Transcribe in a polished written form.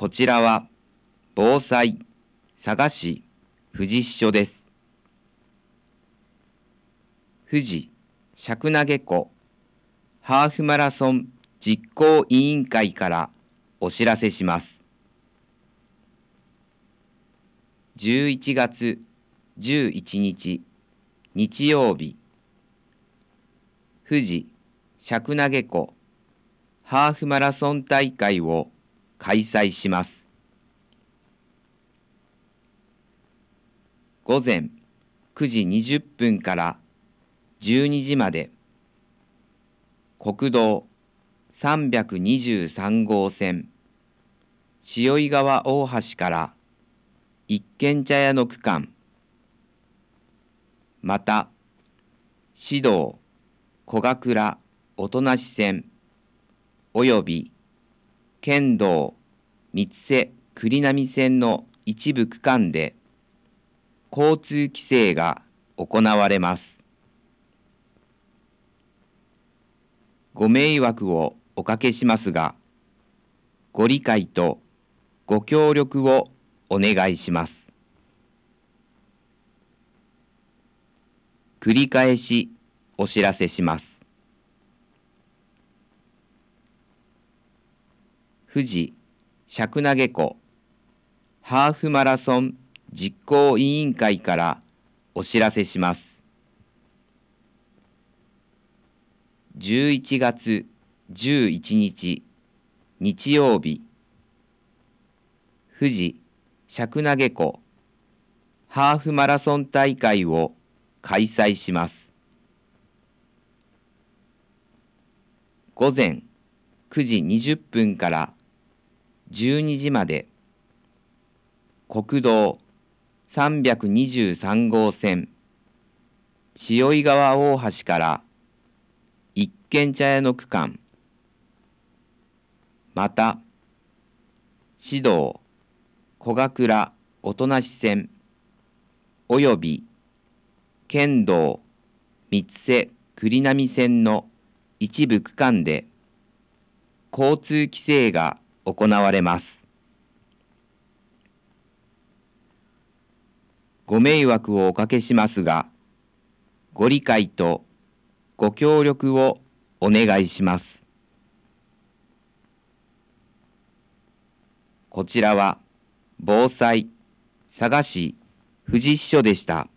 こちらは防災佐賀市富士支所です。富士尺投湖ハーフマラソン実行委員会からお知らせします。11月11日日曜日、富士尺投湖ハーフマラソン大会を開催します。午前9時20分から12時まで、国道323号線塩井川大橋から一軒茶屋の区間、また市道小ヶ倉音無線および県道三瀬栗並線の一部区間で交通規制が行われます。ご迷惑をおかけしますが、ご理解とご協力をお願いします。繰り返しお知らせします。富士尺投湖ハーフマラソン実行委員会からお知らせします。11月11日日曜日、富士尺投湖ハーフマラソン大会を開催します。午前9時20分から12時まで、国道323号線塩井川大橋から一軒茶屋の区間、また市道小ヶ倉音無線および県道三瀬栗並線の一部区間で交通規制が行われます。ご迷惑をおかけしますが、ご理解とご協力をお願いします。こちらは防災佐賀市富士支所でした。